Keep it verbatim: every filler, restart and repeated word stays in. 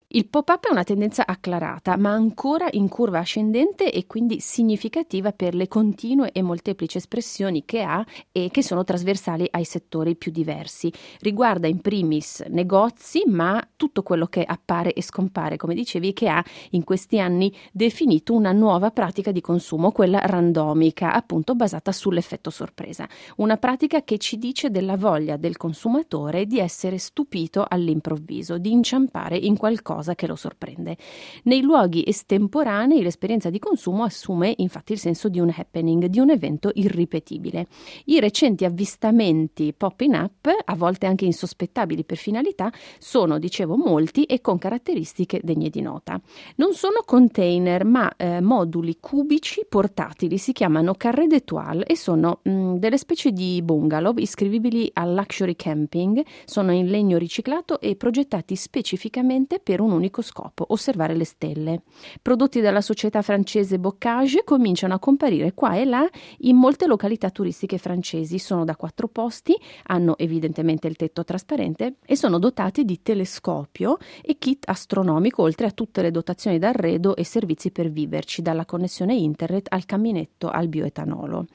Il pop-up è una tendenza acclarata, ma ancora in curva ascendente e quindi significativa per le continue e molteplici espressioni che ha e che sono trasversali ai settori più diversi. Riguarda in primis negozi, ma tutto quello che appare e scompare, come dicevi, che ha in questi anni definito una nuova pratica di consumo, quella randomica, appunto basata sull'effetto sorpresa. Una pratica che ci dice della voglia del consumatore di essere stupito all'improvviso, di inciampare in qualcosa che lo sorprende. Nei luoghi estemporanei l'esperienza di consumo assume infatti il senso di un happening, di un evento irripetibile. I recenti avvistamenti pop-in up, a volte anche insospettabili per finalità, sono, dicevo, molti e con caratteristiche degne di nota. Non sono container, ma eh, moduli cubici portatili, si chiamano carré d'étoile e sono mh, delle specie di bungalow iscrivibili al luxury camping, sono in legno riciclato e progettati specificamente per un unico scopo, osservare le stelle. Prodotti dalla società francese Bocage cominciano a comparire qua e là in molte località turistiche francesi. Sono da quattro posti, hanno evidentemente il tetto trasparente e sono dotati di telescopio e kit astronomico, oltre a tutte le dotazioni d'arredo e servizi per viverci, dalla connessione internet al caminetto al bioetanolo.